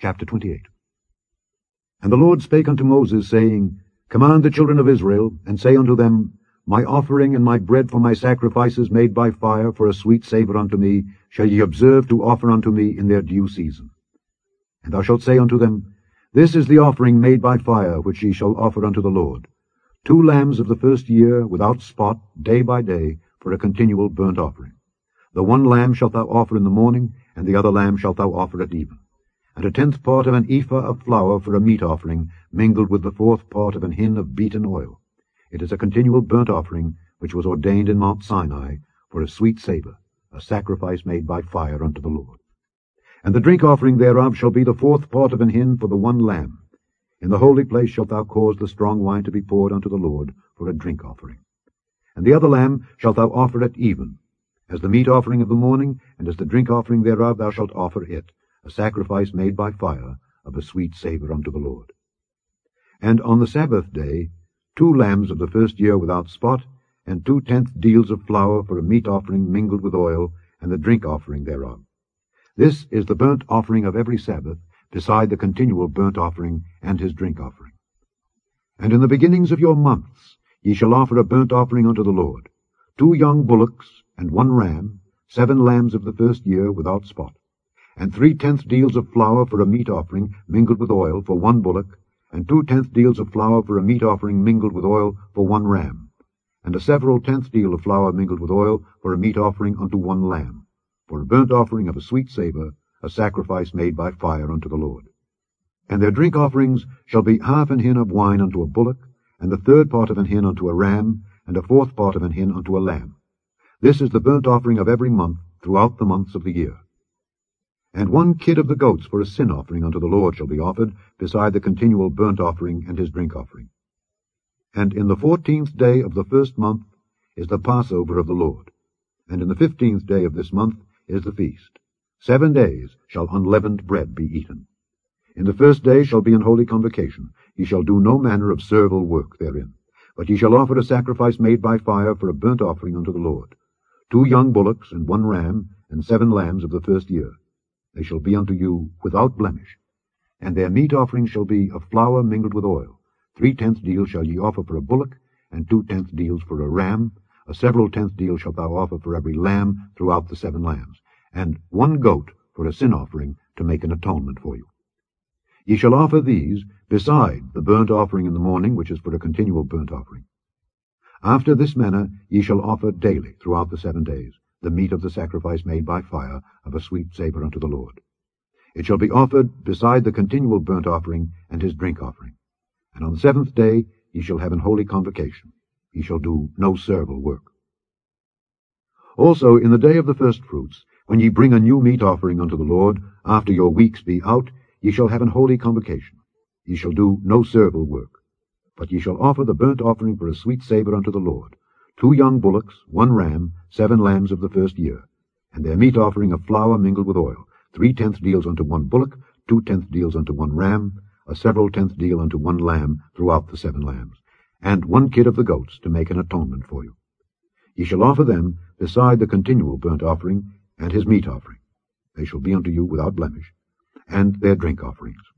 Chapter 28. And the Lord spake unto Moses, saying, Command the children of Israel, and say unto them, My offering and my bread for my sacrifices made by fire for a sweet savour unto me shall ye observe to offer unto me in their due season. And thou shalt say unto them, This is the offering made by fire which ye shall offer unto the Lord, 2 lambs of the first year without spot, day by day, for a continual burnt offering. The 1 lamb shalt thou offer in the morning, and the other lamb shalt thou offer at even. And 1/10 part of an ephah of flour for a meat offering, mingled with the 4th part of an hin of beaten oil. It is a continual burnt offering, which was ordained in Mount Sinai, for a sweet savour, a sacrifice made by fire unto the Lord. And the drink offering thereof shall be the 4th part of an hin for the 1 lamb. In the holy place shalt thou cause the strong wine to be poured unto the Lord for a drink offering. And the other lamb shalt thou offer at even. As the meat offering of the morning, and as the drink offering thereof thou shalt offer it, a sacrifice made by fire, of a sweet savour unto the Lord. And on the Sabbath day 2 lambs of the first year without spot, and 2/10 deals of flour for a meat offering mingled with oil, and the drink offering thereof. This is the burnt offering of every Sabbath, beside the continual burnt offering and his drink offering. And in the beginnings of your months ye shall offer a burnt offering unto the Lord, 2 young bullocks, and 1 ram, 7 lambs of the first year without spot, and 3/10 deals of flour for a meat offering mingled with oil for 1 bullock, and 2/10 deals of flour for a meat offering mingled with oil for 1 ram, and a several 10th deal of flour mingled with oil for a meat offering unto 1 lamb, for a burnt offering of a sweet savour, a sacrifice made by fire unto the Lord. And their drink offerings shall be 1/2 an hin of wine unto a bullock, and the 1/3 part of an hin unto a ram, and a 4th part of an hin unto a lamb. This is the burnt offering of every month throughout the months of the year. And 1 kid of the goats for a sin offering unto the Lord shall be offered, beside the continual burnt offering and his drink offering. And in the 14th day of the 1st month is the Passover of the Lord, and in the 15th day of this month is the feast. 7 days shall unleavened bread be eaten. In the 1st day shall be an holy convocation. Ye shall do no manner of servile work therein, but ye shall offer a sacrifice made by fire for a burnt offering unto the Lord, 2 young bullocks, and 1 ram, and 7 lambs of the first year. They shall be unto you without blemish. And their meat offering shall be of flour mingled with oil. 3/10 deals shall ye offer for a bullock, and 2/10 deals for a ram. A several 10th deal shalt thou offer for every lamb throughout the 7 lambs, and 1 goat for a sin offering to make an atonement for you. Ye shall offer these beside the burnt offering in the morning, which is for a continual burnt offering. After this manner ye shall offer daily throughout the 7 days the meat of the sacrifice made by fire, of a sweet savour unto the Lord. It shall be offered beside the continual burnt offering and his drink offering. And on the 7th day ye shall have an holy convocation. Ye shall do no servile work. Also in the day of the firstfruits, when ye bring a new meat offering unto the Lord, after your weeks be out, ye shall have an holy convocation. Ye shall do no servile work. But ye shall offer the burnt offering for a sweet savour unto the Lord, 2 young bullocks, 1 ram, 7 lambs of the first year, and their meat offering of flour mingled with oil, 3/10 deals unto 1 bullock, 2/10 deals unto 1 ram, a several 10th deal unto 1 lamb throughout the 7 lambs, and 1 kid of the goats to make an atonement for you. Ye shall offer them beside the continual burnt offering and his meat offering. They shall be unto you without blemish, and their drink offerings.